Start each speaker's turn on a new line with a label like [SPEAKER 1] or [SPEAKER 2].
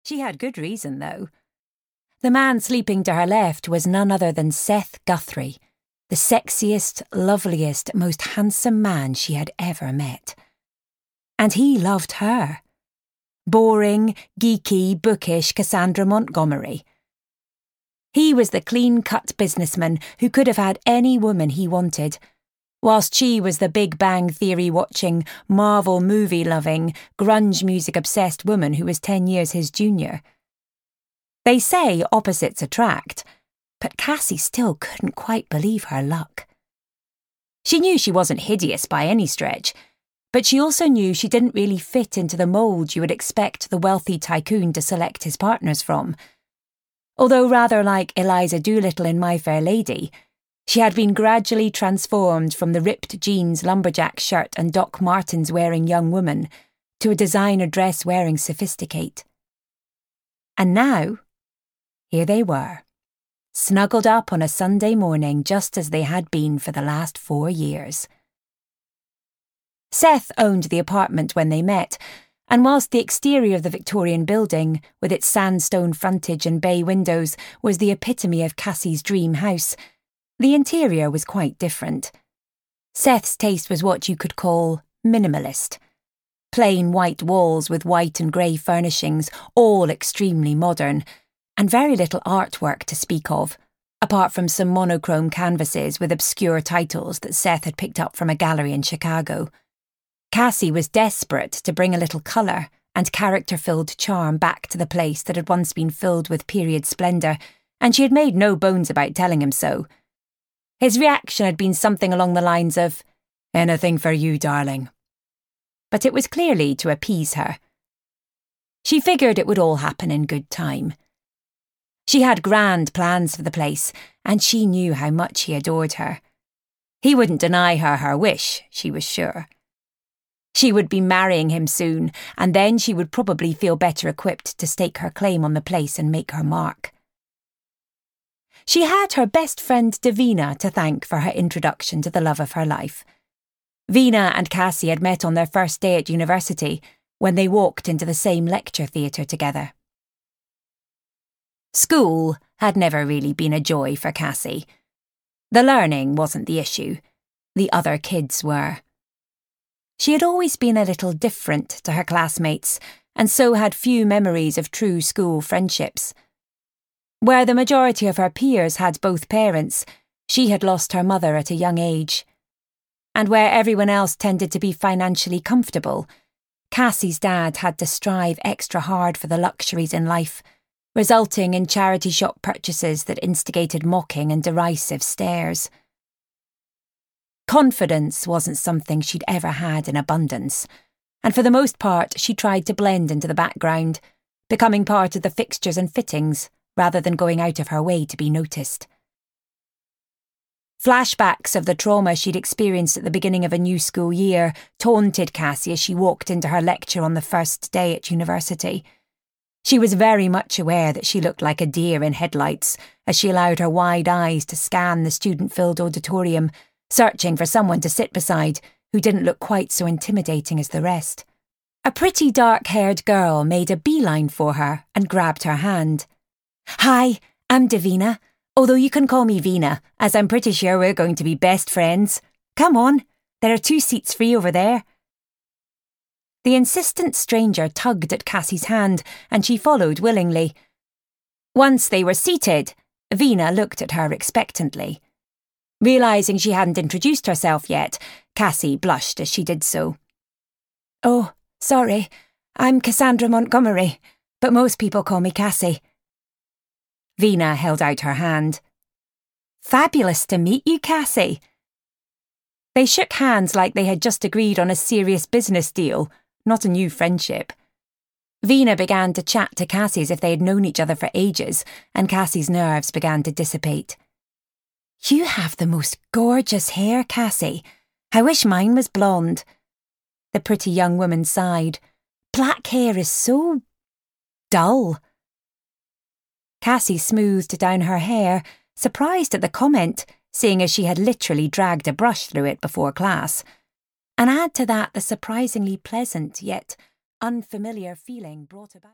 [SPEAKER 1] She had good reason, though. The man sleeping to her left was none other than Seth Guthrie, the sexiest, loveliest, most handsome man she had ever met. And he loved her. Boring, geeky, bookish Cassandra Montgomery. He was the clean-cut businessman who could have had any woman he wanted, whilst she was the Big Bang Theory-watching, Marvel movie-loving, grunge music-obsessed woman who was 10 years his junior. They say opposites attract, but Cassie still couldn't quite believe her luck. She knew she wasn't hideous by any stretch, but she also knew she didn't really fit into the mould you would expect the wealthy tycoon to select his partners from. Although rather like Eliza Doolittle in My Fair Lady, she had been gradually transformed from the ripped jeans, lumberjack shirt and Doc Martens wearing young woman to a designer dress wearing sophisticate. And now, here they were, snuggled up on a Sunday morning just as they had been for the last 4 years. Seth owned the apartment when they met, and whilst the exterior of the Victorian building, with its sandstone frontage and bay windows, was the epitome of Cassie's dream house, the interior was quite different. Seth's taste was what you could call minimalist. Plain white walls with white and grey furnishings, all extremely modern, and very little artwork to speak of, apart from some monochrome canvases with obscure titles that Seth had picked up from a gallery in Chicago. Cassie was desperate to bring a little colour and character-filled charm back to the place that had once been filled with period splendour, and she had made no bones about telling him so. His reaction had been something along the lines of, "Anything for you, darling." But it was clearly to appease her. She figured it would all happen in good time. She had grand plans for the place, and she knew how much he adored her. He wouldn't deny her her wish, she was sure. She would be marrying him soon, and then she would probably feel better equipped to stake her claim on the place and make her mark. She had her best friend Davina to thank for her introduction to the love of her life. Vina and Cassie had met on their first day at university when they walked into the same lecture theatre together. School had never really been a joy for Cassie. The learning wasn't the issue. The other kids were. She had always been a little different to her classmates, and so had few memories of true school friendships. Where the majority of her peers had both parents, she had lost her mother at a young age. And where everyone else tended to be financially comfortable, Cassie's dad had to strive extra hard for the luxuries in life, resulting in charity shop purchases that instigated mocking and derisive stares. Confidence wasn't something she'd ever had in abundance, and for the most part she tried to blend into the background, becoming part of the fixtures and fittings rather than going out of her way to be noticed. Flashbacks of the trauma she'd experienced at the beginning of a new school year taunted Cassie as she walked into her lecture on the first day at university. She was very much aware that she looked like a deer in headlights as she allowed her wide eyes to scan the student-filled auditorium, searching for someone to sit beside who didn't look quite so intimidating as the rest. A pretty dark-haired girl made a beeline for her and grabbed her hand. "Hi, I'm Davina, although you can call me Vina, as I'm pretty sure we're going to be best friends. Come on, there are 2 seats free over there." The insistent stranger tugged at Cassie's hand, and she followed willingly. Once they were seated, Vina looked at her expectantly. Realising she hadn't introduced herself yet, Cassie blushed as she did so. "Oh, sorry, I'm Cassandra Montgomery, but most people call me Cassie." Vina held out her hand. "Fabulous to meet you, Cassie." They shook hands like they had just agreed on a serious business deal, not a new friendship. Vina began to chat to Cassie as if they had known each other for ages, and Cassie's nerves began to dissipate. "You have the most gorgeous hair, Cassie. I wish mine was blonde." The pretty young woman sighed. "Black hair is so dull." Cassie smoothed down her hair, surprised at the comment, seeing as she had literally dragged a brush through it before class. And add to that the surprisingly pleasant yet unfamiliar feeling brought about.